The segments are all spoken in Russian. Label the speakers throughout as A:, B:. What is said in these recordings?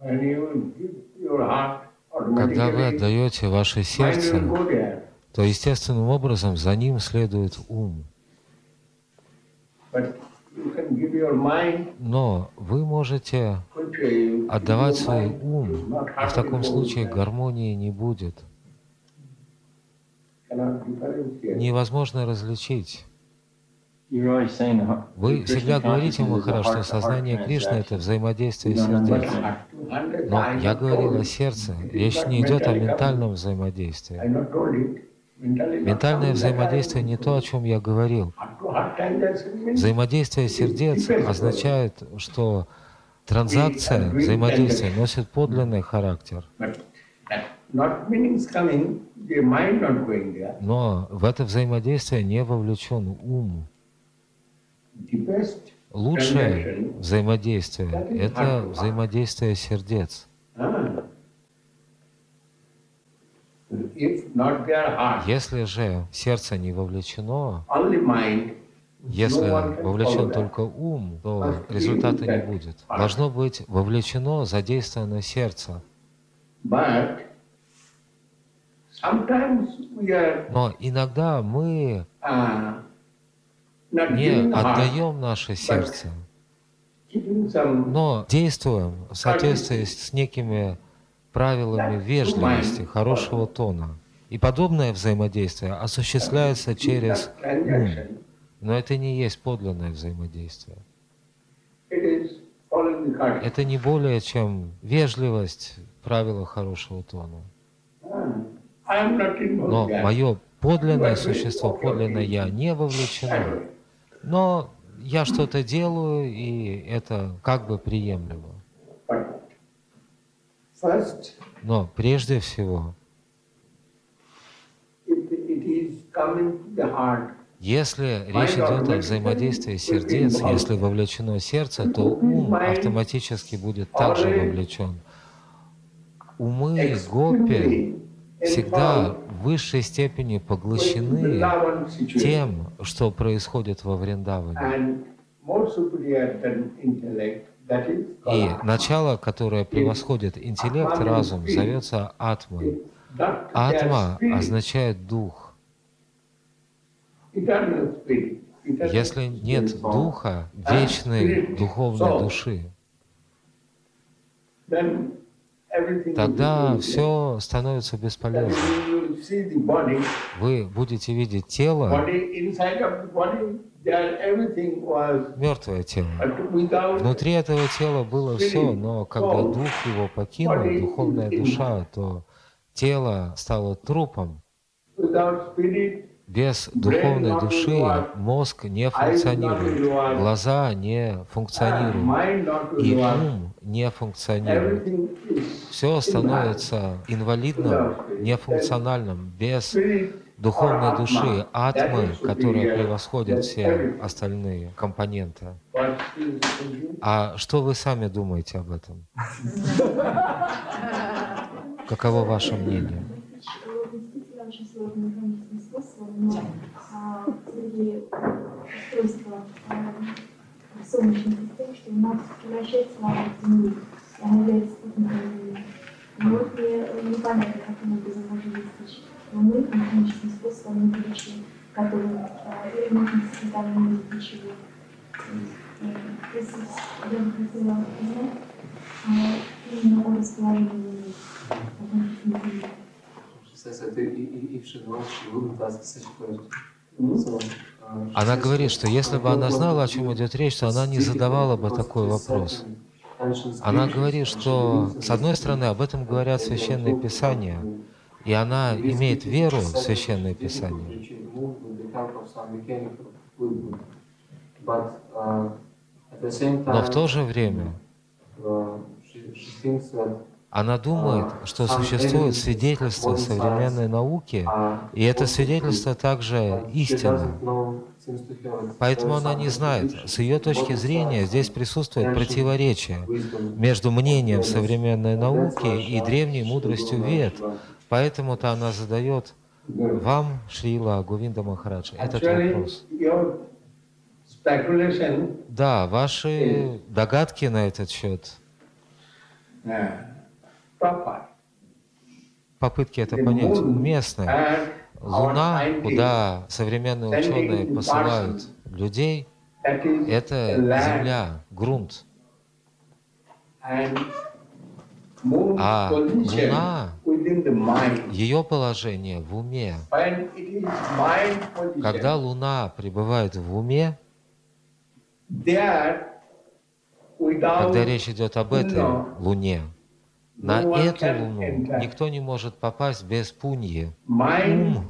A: Когда вы отдаете ваше сердце, то естественным образом за ним следует ум. Но вы можете отдавать свой ум, и в таком случае гармонии не будет. Невозможно различить. Вы всегда говорите, Махарадж, что сознание Кришны — это взаимодействие сердец. Но я говорил о сердце. Речь не идет о ментальном взаимодействии. Ментальное взаимодействие не то, о чем я говорил. Взаимодействие сердец означает, что транзакция, взаимодействие носит подлинный характер. Но в это взаимодействие не вовлечен ум. Лучшее взаимодействие — это взаимодействие сердец. Если же сердце не вовлечено, если вовлечен только ум, то результата не будет. Должно быть вовлечено, задействовано сердце. Но иногда мы не отдаем наше сердце, но действуем в соответствии с некими правилами вежливости, хорошего тона. И подобное взаимодействие осуществляется через ум. Но это не есть подлинное взаимодействие. Это не более чем вежливость, правила хорошего тона. Но мое подлинное существо, подлинное я не вовлечено. Но я что-то делаю, и это как бы приемлемо. Но прежде всего, если речь идет о взаимодействии сердец, если вовлечено сердце, то ум автоматически будет также вовлечен. Умы гопи всегда в высшей степени поглощены тем, что происходит во Вриндаване. И начало, которое превосходит интеллект, разум, зовется атмой. Атма означает дух. Если нет духа, вечной духовной души, тогда все становится бесполезным. Вы будете видеть тело, мертвое тело. Внутри этого тела было все, но когда дух его покинул, духовная душа, то тело стало трупом. Без духовной души мозг не функционирует, глаза не функционируют, и ум не функционирует. Все становится инвалидным, нефункциональным, без духовной души, атмы, которая превосходит все остальные компоненты. А что вы сами думаете об этом? Каково ваше мнение?
B: Очень сложный механизм смысла, но среди устройства Солнечной системы, что у нас вращается вокруг Земли, и она является спутником. Но вот мне непонятно, каким образом можно достичь Луны механическим способом перечи, который или можно специально для чего. Я бы хотела узнать именно о расположении Луны.
A: Она говорит, что если бы она знала, о чем идет речь, то она не задавала бы такой вопрос. Она говорит, что, с одной стороны, об этом говорят Священные Писания, и она имеет веру в Священные Писания. Но в то же время она думает, что существует свидетельство современной науки, и это свидетельство также истинно. Поэтому она не знает. С ее точки зрения здесь присутствует противоречие между мнением современной науки и древней мудростью Вед. Поэтому-то она задает вам, Шрила Говинда Махарадж, этот вопрос. Да, ваши догадки на этот счет
C: proper.
A: Попытки это понять уместны. Луна, куда современные ученые посылают людей, это Земля, грунт. А Луна, ее положение в уме. Когда Луна пребывает в уме, когда речь идет об этой Луне, на эту Луну никто не может попасть без пуньи. Ум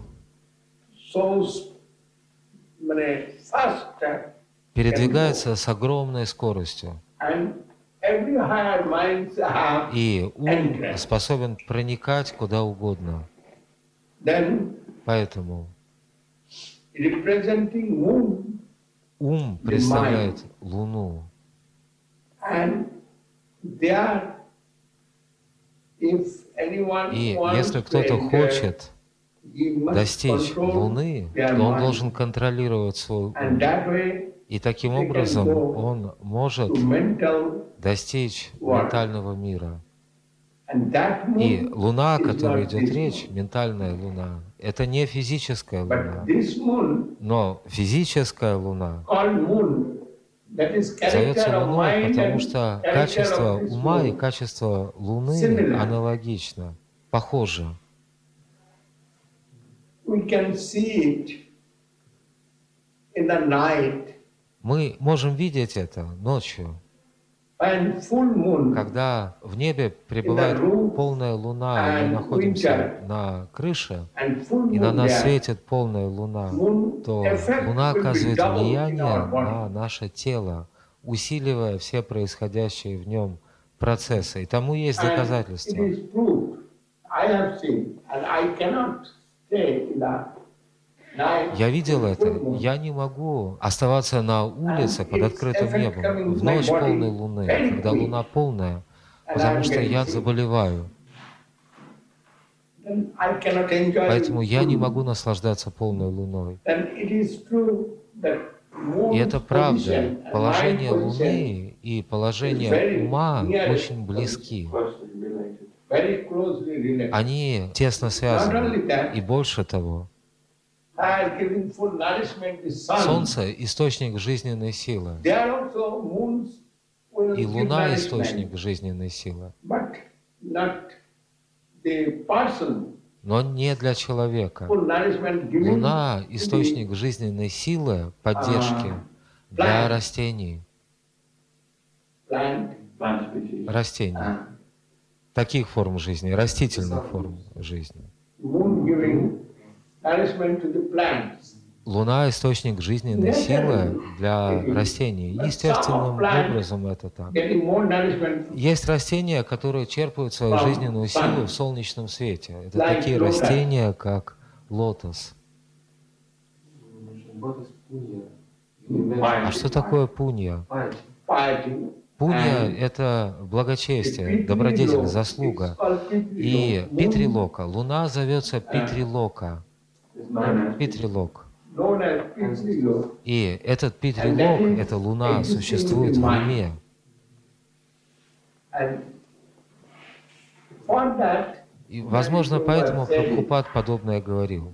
A: передвигается с огромной скоростью. И ум способен проникать куда угодно. Поэтому ум представляет Луну. И если кто-то хочет достичь Луны, то он должен контролировать свой ум. И таким образом он может достичь ментального мира. И Луна, о которой идет речь, ментальная Луна, это не физическая Луна. Но физическая Луна зовется Луной, потому что качество ума и качество Луны аналогично, похоже. Мы можем видеть это ночью, когда в небе пребывает полная луна, и мы находимся на крыше, и на нас светит полная луна, то луна оказывает влияние на наше тело, усиливая все происходящие в нем процессы. И тому есть доказательства. Я видел это. Я не могу оставаться на улице под открытым небом в ночь полной луны, когда луна полная, потому что я заболеваю. Поэтому я не могу наслаждаться полной луной. И это правда. Положение Луны и положение ума очень близки. Они тесно связаны. И больше того, Солнце — источник жизненной силы, и Луна — источник жизненной силы, но не для человека. Луна — источник жизненной силы, поддержки для растений. Таких форм жизни, растительных форм жизни. Луна — источник жизненной силы для растений. Естественным образом это так. Есть растения, которые черпают свою жизненную силу в солнечном свете. Это такие растения, как лотос. А что такое пунья? Пунья — это благочестие, добродетель, заслуга. И Питрилока, Луна зовется Питрилока. Питрилок. И этот Питрилок, эта Луна, существует в уме. И, возможно, поэтому Прабхупад подобное говорил.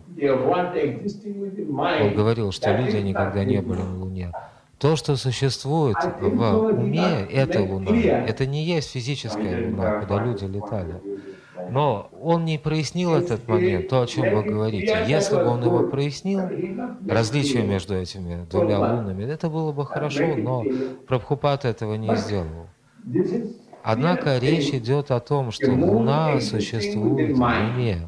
A: Он говорил, что люди никогда не были на Луне. То, что существует в уме, это Луна. Это не есть физическая Луна, куда люди летали. Но он не прояснил этот момент, то, о чем вы говорите. Если бы он его прояснил, различие между этими двумя лунами, это было бы хорошо, но Прабхупад этого не сделал. Однако речь идет о том, что Луна существует в уме.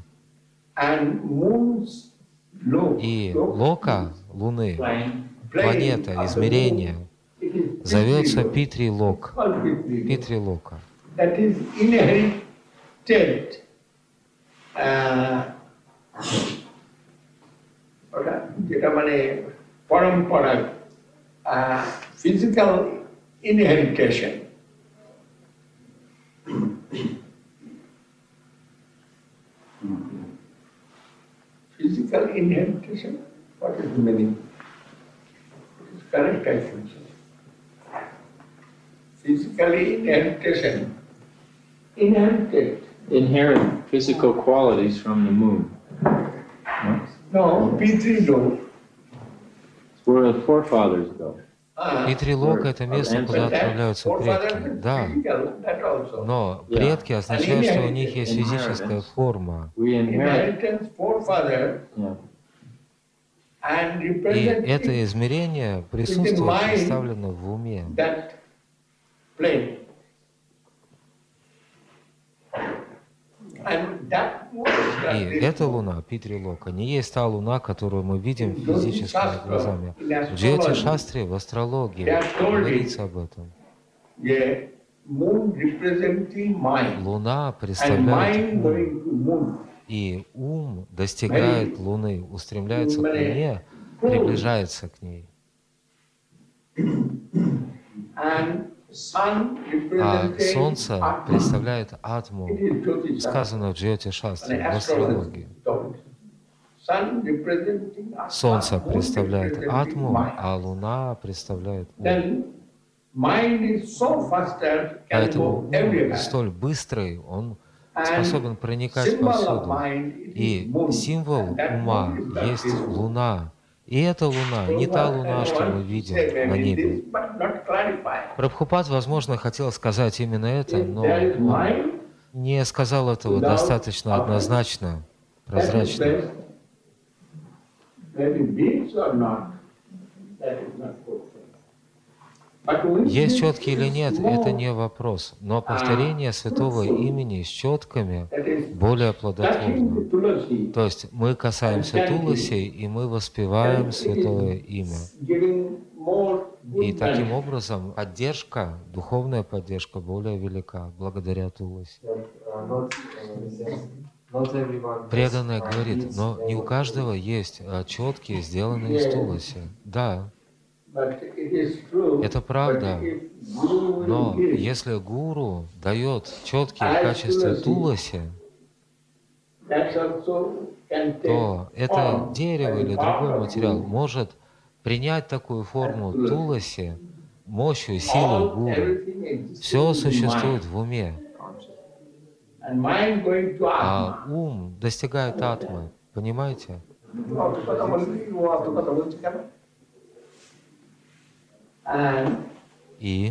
A: И лока Луны, планета, измерение, зовется Питрилок. Питрилока.
C: যেটা মানে পরম্পরা physical inheritation. Physical inheritation, what is the meaning? It is correct, I think. Physically inheritation
D: inherent physical qualities from the moon.
C: No, P3
D: It's where the forefathers go.
A: Питри-лока — это место, куда отправляются предки. Да, но предки означают, что у них есть физическая форма.
D: We inherit.
A: И это измерение присутствует, представлено в уме. И эта луна, Питри-лока, не есть та луна, которую мы видим физическими глазами. В Джьотиш-шастре, в астрологии говорится об этом. Луна представляет ум, и ум достигает Луны, устремляется к Луне, приближается к ней. А Солнце представляет Атму, сказано в Джьотиш-шастре, в астрологии. Солнце представляет Атму, а Луна представляет ум. Поэтому ум столь быстрый, он способен проникать повсюду. И символ ума есть Луна. И эта Луна не та Луна, что мы видим на небе. Прабхупад, возможно, хотел сказать именно это, но он не сказал этого достаточно однозначно, прозрачно. Есть четки или нет, это не вопрос. Но повторение святого имени с четками более плодотворно. То есть мы касаемся Туласи, и мы воспеваем святое имя. И таким образом поддержка, духовная поддержка более велика, благодаря Туласи. Преданный говорит, но не у каждого есть четки, сделанные из Туласи. Да. Это правда, но если гуру дает четки в качестве Туласи, то это дерево или другой материал может принять такую форму Туласи мощью, силой гуру. Все существует в уме, а ум достигает атмы. Понимаете? И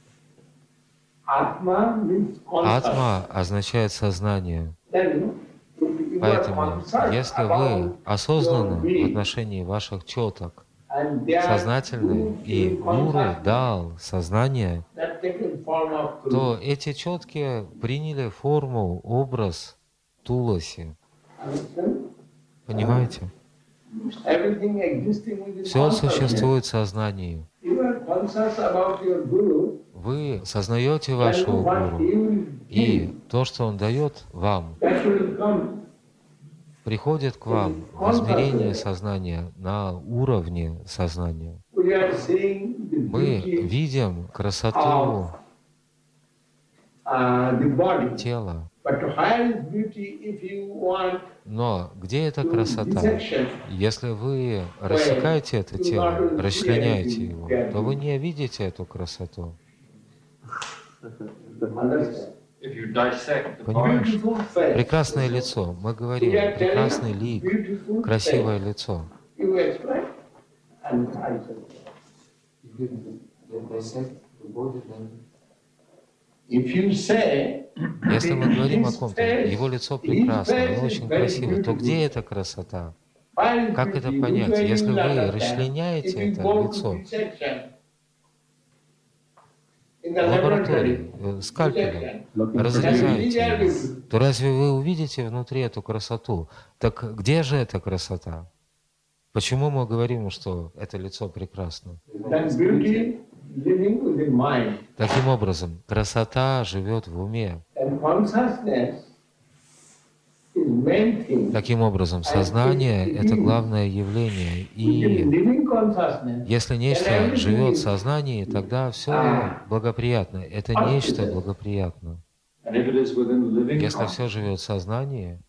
A: атма означает сознание. Поэтому, если вы осознанны в отношении ваших четок, сознательны, и гуру дал сознание, то эти четки приняли форму, образ Туласи. Понимаете? Все существует в сознании. Вы сознаете вашего гуру, и то, что он дает вам, приходит к вам в измерение сознания, на уровне сознания. Мы видим красоту тела. Но где эта красота? Если вы рассекаете это тело, расчленяете его, то вы не видите эту красоту. Понимаешь? Прекрасное лицо. Мы говорим, прекрасный лик, красивое лицо. Если мы говорим о ком-то, его лицо прекрасно, оно очень красиво, то где эта красота? Как это понять? Если вы расчленяете это лицо в лаборатории, скальпелем, разрезаете его, то разве вы увидите внутри эту красоту? Так где же эта красота? Почему мы говорим, что это лицо прекрасно? Таким образом, красота живет в уме. Таким образом, сознание — это главное явление. И если нечто живет в сознании, тогда все благоприятно. Это нечто благоприятно. Если все живет в сознании,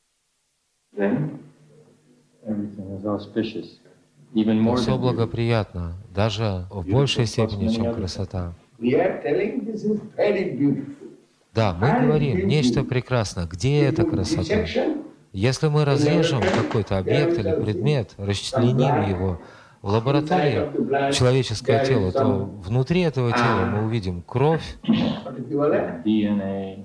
A: то все благоприятно, даже в большей степени, чем красота. Да, мы говорим, нечто прекрасно. Где эта красота? Если мы разрежем какой-то объект или предмет, расчленим его в лаборатории, человеческое тело, то внутри этого тела мы увидим кровь,
D: DNA.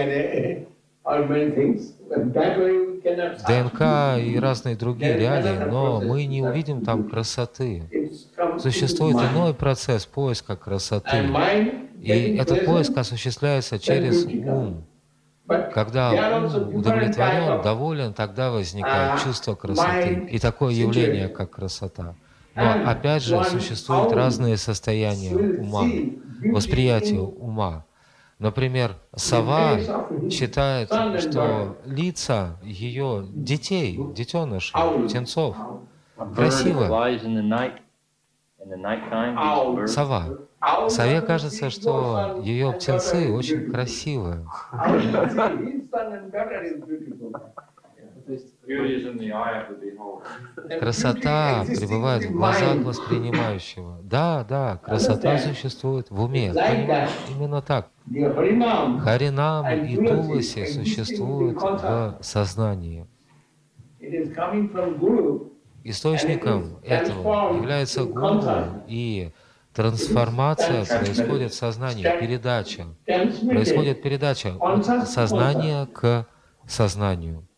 A: ДНК и разные другие реалии, но мы не увидим там красоты. Существует иной процесс поиска красоты, и этот поиск осуществляется через ум. Когда ум удовлетворен, доволен, тогда возникает чувство красоты и такое явление, как красота. Но опять же существуют разные состояния ума, восприятия ума. Например, сова считает, что лица ее детей, детенышей, птенцов красивы. Сова. Сове кажется, что ее птенцы очень красивые. Красота пребывает в глазах воспринимающего. Да, красота существует в уме. Понимаешь? Именно так. Харинам и Туласи существуют в сознании. Источником этого является гуру, и трансформация происходит в сознании, передача. Происходит передача от сознания к сознанию.